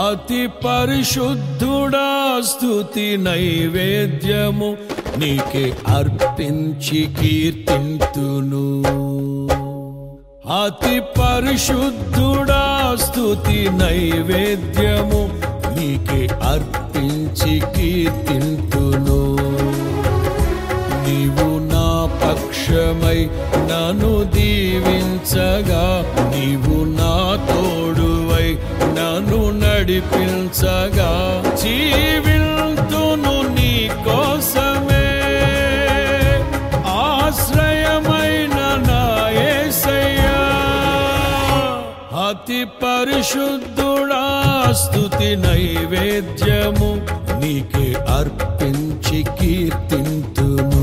అతి పరిశుద్ధుడా స్తుతి నైవేద్యము నీకే అర్పించి కీర్తింతును. అతి పరిశుద్ధుడా స్తుతి నైవేద్యము నీకే అర్పించి కీర్తింతును. నీవు నా పక్షమై నన్ను దీవించగా, నీవు నా తోడువై నన్ను నడిపించగా, జీవింతును నీ కోసమే ఆశ్రయమైన నా యేసయ్యా. అతి పరిశుద్ధుడా స్తుతి నైవేద్యము నీకే అర్పించి కీర్తింతును.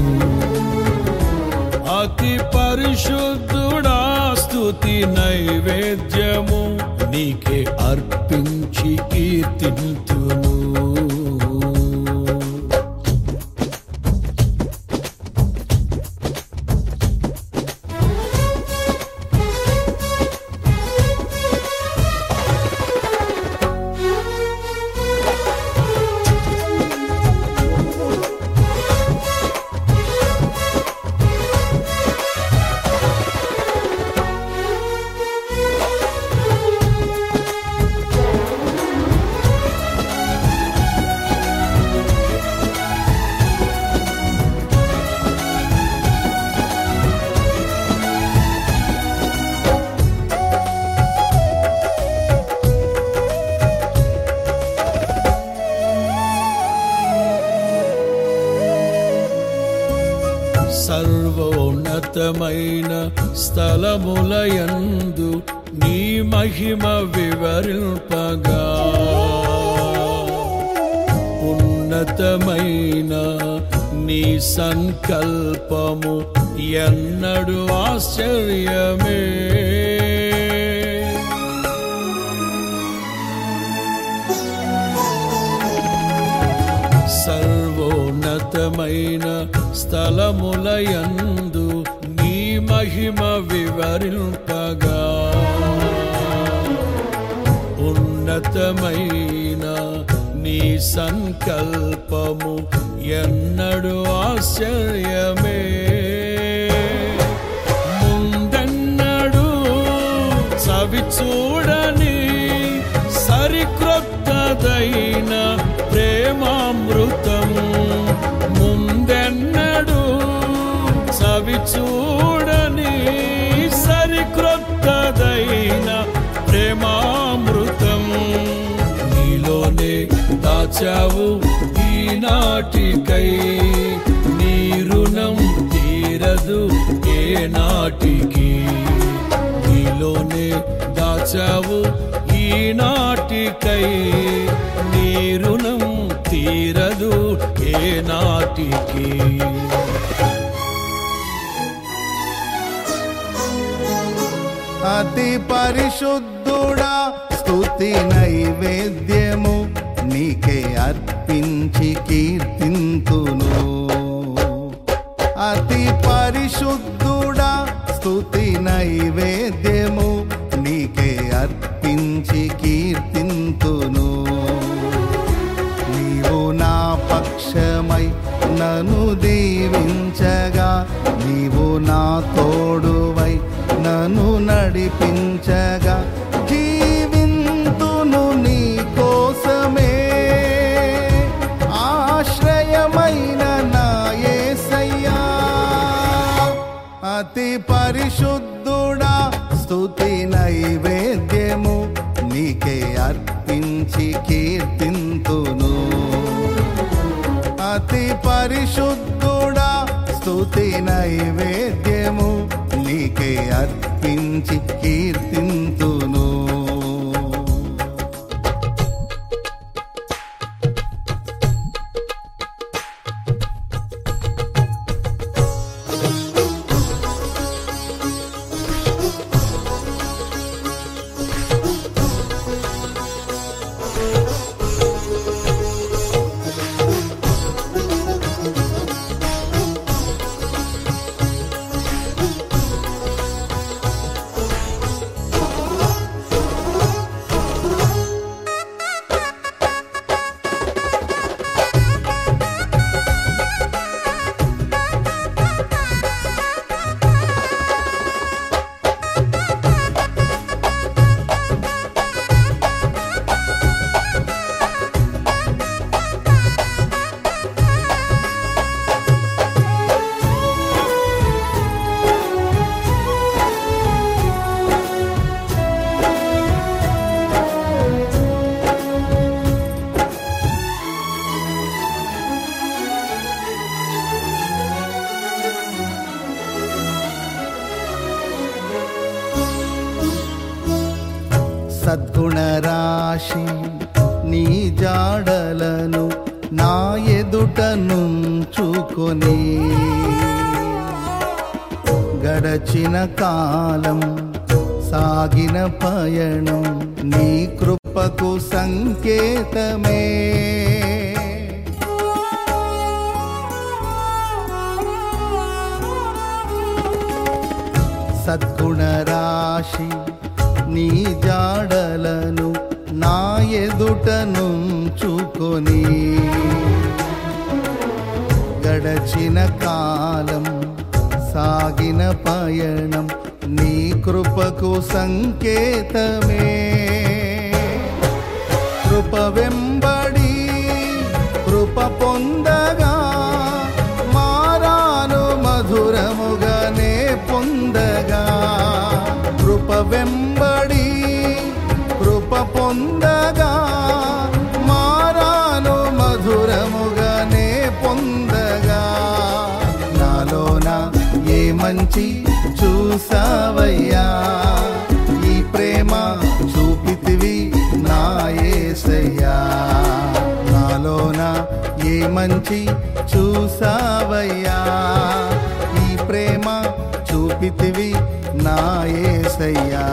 అతి పరిశుద్ధుడా స్తుతి నైవేద్యము నీకే అర్పించి కీర్తింతును. సర్వోన్నతమైన స్థలములయందు నీ మహిమ వివరింపగా, ఉన్నతమైన నీ సంకల్పము ఎన్నడు ఆశ్చర్యమే. సర్వోన్నతమైన స్థలములయందు నీ మహిమ వివరింపగా, ఉన్నతమైన నీ సంకల్పము ఎన్నడు ఆశ్చర్యమే. ముందెన్నడు చవి చూడని సరిక్రొత్తదైన ప్రేమామృతం, ముందెన్నడు చవి చూడని సరిక్రొత్తదైన ప్రేమామృతం నీలోనే దాచావు ఈనాటికై. నీ రుణం తీరదు ఏ నాటికి, నీలోనే దాచావు ఈనాటికై. నీ రుణం తీరదు ఏ నాటికి. అతి పరిశుద్ధుడా స్తుతి నైవేద్యము నీకే అర్పించి కీర్తింతును. అతి పరిశుద్ధుడా స్తుతి నైవేద్యము నీకే అర్పించి కీర్తింతును. నీవు నా పక్షమై నన్ను దీవించగా, నీవు నా తోడువై నన్ను నడిపించగా, జీవింతును నీ కోసమే ఆశ్రయమైన నా యేసయ్యా. అతి పరిశుద్ధుడా స్తుతి నైవేద్యము నీకే అర్పించి కీర్తింతును. అతి పరిశుద్ధుడా స్తుతి నైవేద్యము నీకే అర్పించి కీర్తింతును. సద్గుణ రాశి నీ జాడలను నా ఎదుట నుంచుకొని గడచిన కాలం సాగిన పయనం నీ కృపకు సంకేతమే. సద్గుణ రాశి నీ జాడలను నా ఎదుట నుంచుకొని గడచిన కాలం సాగిన పయనం నీ కృపకు సంకేతమే. కృప వెంబడి కృప పొందగా మారాను మధురముగానే పొందగా. కృప వెంబడి కృప పొందగా మారాను మధురముగానే పొందగా. నాలోన ఏ మంచి చూసావయ్యా, ఈ ప్రేమ చూపితివి నా యేసయ్యా. నాలోన ఏ మంచి చూసావయ్యా, ఈ ప్రేమ చూపితివి నా యేసయ్యా.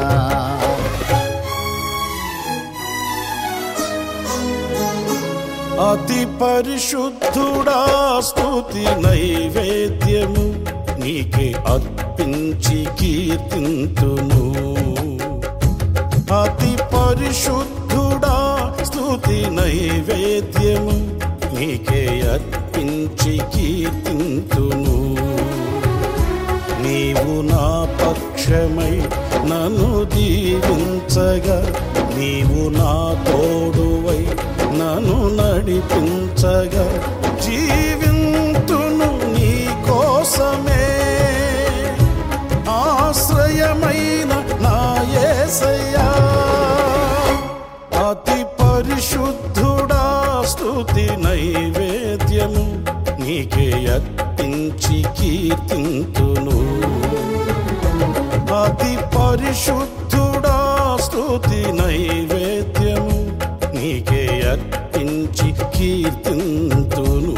అతి పరిశుద్ధుడా స్తుతి నైవేద్యము నీకే అర్పించి కీర్తింతును. అతి పరిశుద్ధుడా స్తుతి నైవేద్యము నీకే అర్పించి కీర్తింతును. నీవు నా పక్షమై నన్ను దీవించగా, నీవు నా తోడువై నన్ను నడిపించగా, జీవింతును నీ కోసమే. ఆశ్రయమైన నా యేసయ్యా, అతి పరిశుద్ధుడా స్తుతి నైవేద్యము నీకే అర్పించి కీర్తింతును. అతి పరిశుద్ధుడా స్తుతి నైవేద్యము నీకే అర్పించి కీర్తింతును.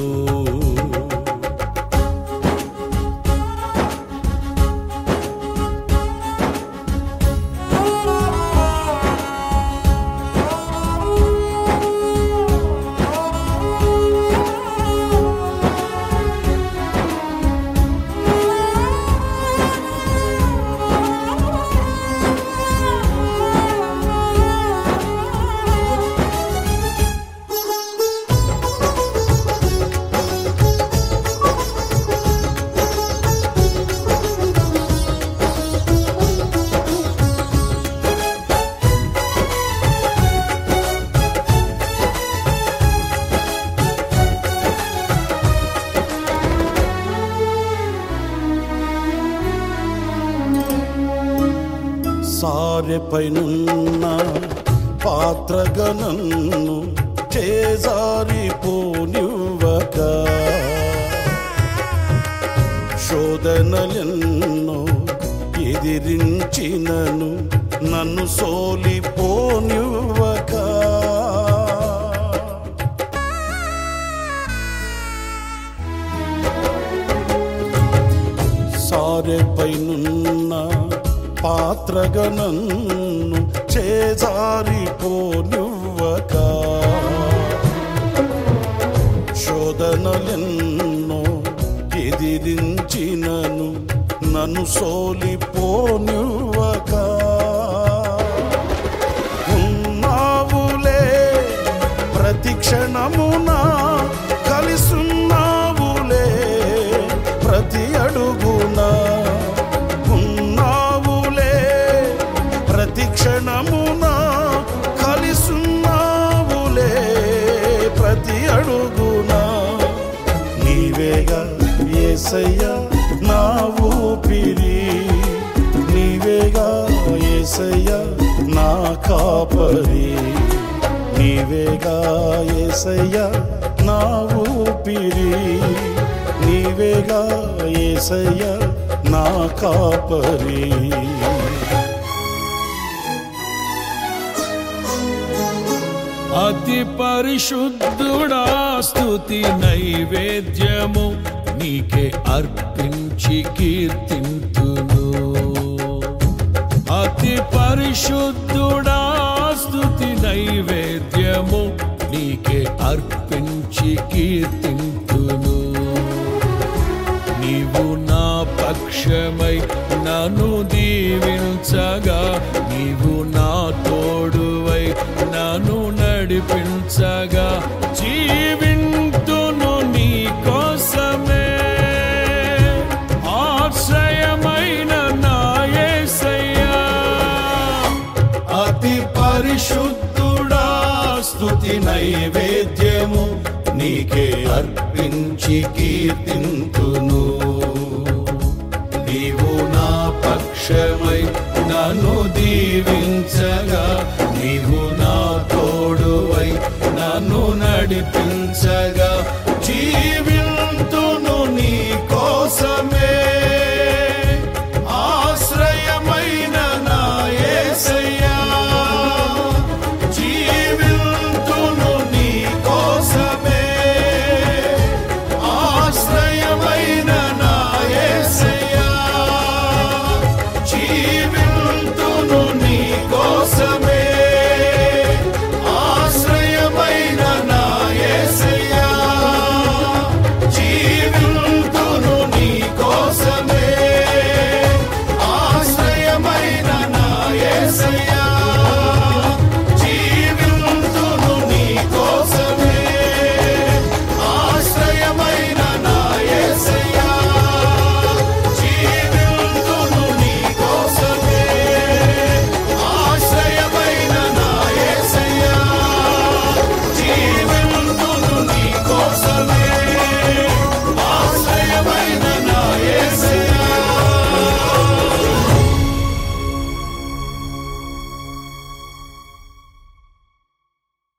సారెపైనున్న పాత్రగా నన్ను చేజారిపోనివ్వక, శోధనలెన్నో ఎదిరించినను నన్ను సోలిపోనివ్వక. సారెపైనున్న పాత్రగా నన్ను చేజారిపోనివ్వక, శోధనలెన్నో ఎదిరించినను నన్ను సోలిపోనివ్వక. ఉన్నావులే ప్రతి క్షణమున, కలిసున్నావులే ప్రతి అడుగున. ప్రతి క్షణమున కలిసున్నావులే ప్రతి అడుగున. నీవేగా యేసయ్యా నా ఊపిరి, నీవేగా యేసయ్యా నా కాపరి. నీవేగా యేసయ్యా నా ఊపిరి, నీవేగా యేసయ్యా నా కాపరి. అతి పరిశుద్ధుడా స్తుతి నైవేద్యము నీకే అర్పించి కీర్తింతును. అతి పరిశుద్ధుడా స్తుతి నైవేద్యము నీకే అర్పించి కీర్తింతును. నీవు నా పక్షమై నన్ను దీవించగా, నీవు నా తోడువై నన్ను నడిపించగా, జీవింతును నీ కోసమే. ఆశ్రయమైన నా యేసయ్యా, అతి పరిశుద్ధుడా స్తుతి నైవేద్యము నీకే అర్పించి కీర్తింతును. నీవు నా పక్షమై నన్ను దీవించగా, నీవు నా తోడువై నన్ను నడిపించగా,